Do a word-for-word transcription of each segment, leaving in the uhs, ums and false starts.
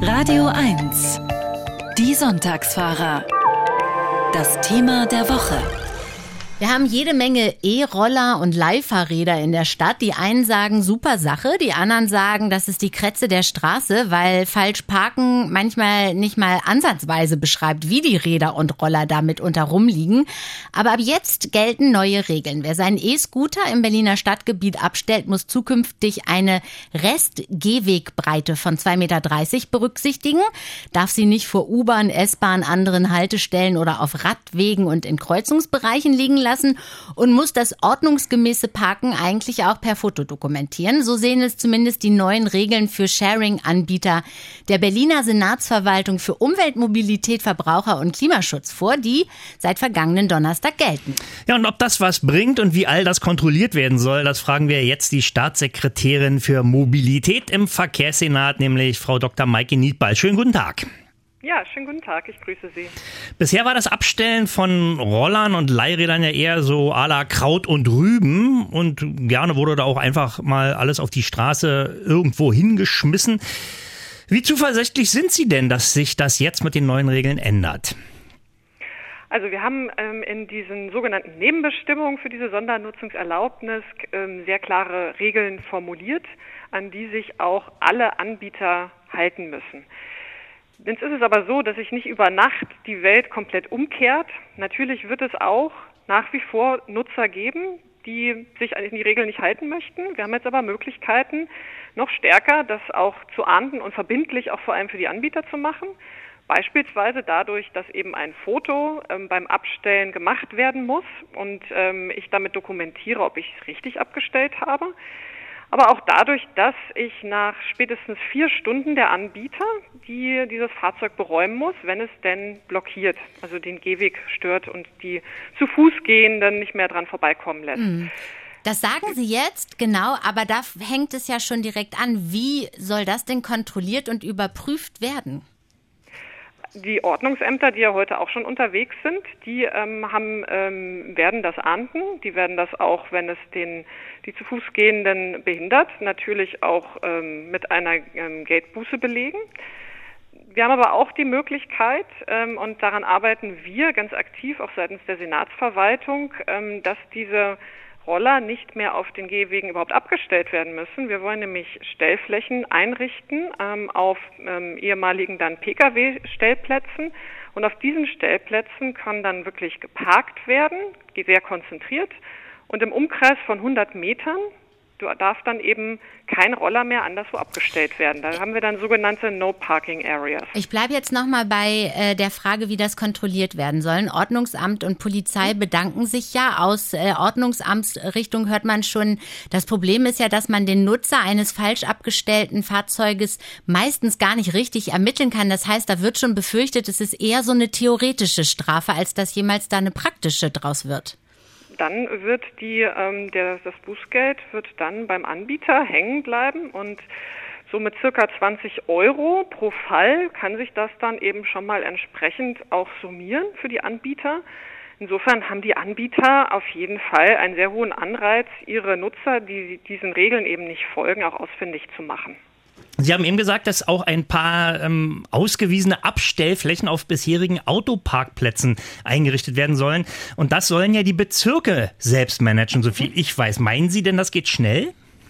Radio eins. Die Sonntagsfahrer. Das Thema der Woche. Wir haben jede Menge E-Roller und Leihfahrräder in der Stadt. Die einen sagen, super Sache, die anderen sagen, das ist die Krätze der Straße, weil falsch parken manchmal nicht mal ansatzweise beschreibt, wie die Räder und Roller da mitunter rumliegen. Aber ab jetzt gelten neue Regeln. Wer seinen E-Scooter im Berliner Stadtgebiet abstellt, muss zukünftig eine Rest-Gehwegbreite von zwei Komma dreißig Meter berücksichtigen, darf sie nicht vor U-Bahn, S-Bahn, anderen Haltestellen oder auf Radwegen und in Kreuzungsbereichen liegen lassen und muss das ordnungsgemäße Parken eigentlich auch per Foto dokumentieren. So sehen es zumindest die neuen Regeln für Sharing-Anbieter der Berliner Senatsverwaltung für Umwelt, Mobilität, Verbraucher und Klimaschutz vor, die seit vergangenen Donnerstag gelten. Ja, und ob das was bringt und wie all das kontrolliert werden soll, das fragen wir jetzt die Staatssekretärin für Mobilität im Verkehrssenat, nämlich Frau Doktor Maike Niedball. Schönen guten Tag. Ja, schönen guten Tag, ich grüße Sie. Bisher war das Abstellen von Rollern und Leihrädern ja eher so à la Kraut und Rüben und gerne wurde da auch einfach mal alles auf die Straße irgendwo hingeschmissen. Wie zuversichtlich sind Sie denn, dass sich das jetzt mit den neuen Regeln ändert? Also wir haben ähm, in diesen sogenannten Nebenbestimmungen für diese Sondernutzungserlaubnis ähm, sehr klare Regeln formuliert, an die sich auch alle Anbieter halten müssen. Jetzt ist es aber so, dass sich nicht über Nacht die Welt komplett umkehrt. Natürlich wird es auch nach wie vor Nutzer geben, die sich an die Regeln nicht halten möchten. Wir haben jetzt aber Möglichkeiten, noch stärker das auch zu ahnden und verbindlich auch vor allem für die Anbieter zu machen. Beispielsweise dadurch, dass eben ein Foto ähm, beim Abstellen gemacht werden muss und ähm, ich damit dokumentiere, ob ich es richtig abgestellt habe. Aber auch dadurch, dass ich nach spätestens vier Stunden der Anbieter, die dieses Fahrzeug beräumen muss, wenn es denn blockiert, also den Gehweg stört und die zu Fuß Gehenden nicht mehr dran vorbeikommen lässt. Das sagen Sie jetzt, genau, aber da hängt es ja schon direkt an. Wie soll das denn kontrolliert und überprüft werden? Die Ordnungsämter, die ja heute auch schon unterwegs sind, die ähm, haben, ähm, werden das ahnden. Die werden das auch, wenn es den die zu Fuß Gehenden behindert, natürlich auch ähm, mit einer ähm, Geldbuße belegen. Wir haben aber auch die Möglichkeit, ähm, und daran arbeiten wir ganz aktiv, auch seitens der Senatsverwaltung, ähm, dass diese Roller nicht mehr auf den Gehwegen überhaupt abgestellt werden müssen. Wir wollen nämlich Stellflächen einrichten ähm, auf ähm, ehemaligen dann Pkw-Stellplätzen. Und auf diesen Stellplätzen kann dann wirklich geparkt werden, sehr konzentriert. Und im Umkreis von hundert Metern darf dann eben kein Roller mehr anderswo abgestellt werden. Da haben wir dann sogenannte No-Parking-Areas. Ich bleibe jetzt nochmal bei äh, der Frage, wie das kontrolliert werden soll. Ordnungsamt und Polizei bedanken sich ja. Aus äh, Ordnungsamtsrichtung hört man schon, das Problem ist ja, dass man den Nutzer eines falsch abgestellten Fahrzeuges meistens gar nicht richtig ermitteln kann. Das heißt, da wird schon befürchtet, es ist eher so eine theoretische Strafe, als dass jemals da eine praktische draus wird. Dann wird die, ähm, der, das Bußgeld wird dann beim Anbieter hängen bleiben und so mit circa zwanzig Euro pro Fall kann sich das dann eben schon mal entsprechend auch summieren für die Anbieter. Insofern haben die Anbieter auf jeden Fall einen sehr hohen Anreiz, ihre Nutzer, die diesen Regeln eben nicht folgen, auch ausfindig zu machen. Sie haben eben gesagt, dass auch ein paar ähm, ausgewiesene Abstellflächen auf bisherigen Autoparkplätzen eingerichtet werden sollen. Und das sollen ja die Bezirke selbst managen, so viel ich weiß. Meinen Sie denn, das geht schnell?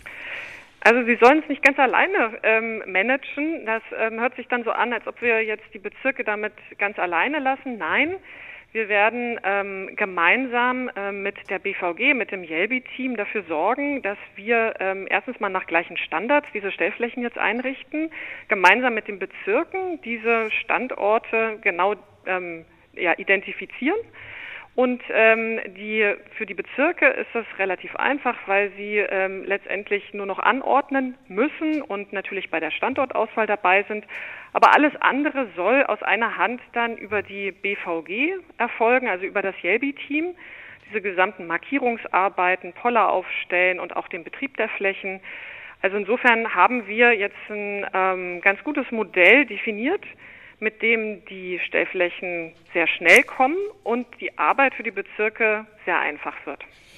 Also sie sollen es nicht ganz alleine ähm, managen. Das ähm, hört sich dann so an, als ob wir jetzt die Bezirke damit ganz alleine lassen. Nein. Wir werden ähm, gemeinsam ähm, mit der B V G, mit dem Jelbi-Team dafür sorgen, dass wir ähm, erstens mal nach gleichen Standards diese Stellflächen jetzt einrichten, gemeinsam mit den Bezirken diese Standorte genau ähm, ja, identifizieren. Und ähm, die für die Bezirke ist das relativ einfach, weil sie ähm, letztendlich nur noch anordnen müssen und natürlich bei der Standortauswahl dabei sind. Aber alles andere soll aus einer Hand dann über die B V G erfolgen, also über das Jelbi-Team. Diese gesamten Markierungsarbeiten, Poller aufstellen und auch den Betrieb der Flächen. Also insofern haben wir jetzt ein ähm, ganz gutes Modell definiert, mit dem die Stellflächen sehr schnell kommen und die Arbeit für die Bezirke sehr einfach wird.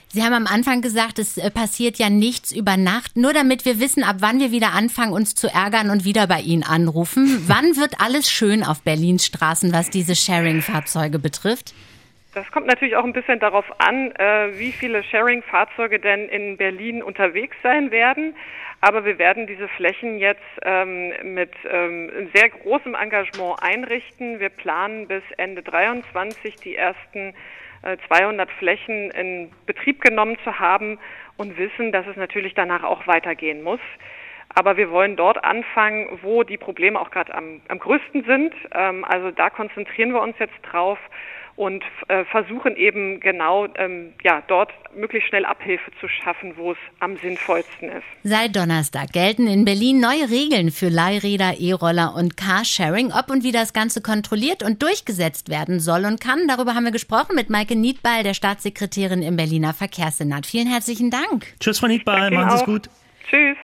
Sie haben am Anfang gesagt, es passiert ja nichts über Nacht. Nur damit wir wissen, ab wann wir wieder anfangen, uns zu ärgern und wieder bei Ihnen anrufen. Wann wird alles schön auf Berlins Straßen, was diese Sharing-Fahrzeuge betrifft? Das kommt natürlich auch ein bisschen darauf an, äh, wie viele Sharing-Fahrzeuge denn in Berlin unterwegs sein werden. Aber wir werden diese Flächen jetzt ähm, mit ähm, sehr großem Engagement einrichten. Wir planen bis Ende dreiundzwanzig die ersten äh, zweihundert Flächen in Betrieb genommen zu haben und wissen, dass es natürlich danach auch weitergehen muss. Aber wir wollen dort anfangen, wo die Probleme auch gerade am, am größten sind. Ähm, also da konzentrieren wir uns jetzt drauf und äh, versuchen eben genau ähm, ja dort möglichst schnell Abhilfe zu schaffen, wo es am sinnvollsten ist. Seit Donnerstag gelten in Berlin neue Regeln für Leihräder, E-Roller und Carsharing. Ob und wie das Ganze kontrolliert und durchgesetzt werden soll und kann, darüber haben wir gesprochen mit Maike Niedball, der Staatssekretärin im Berliner Verkehrssenat. Vielen herzlichen Dank. Tschüss, Frau Niedball, machen Sie es gut. Tschüss.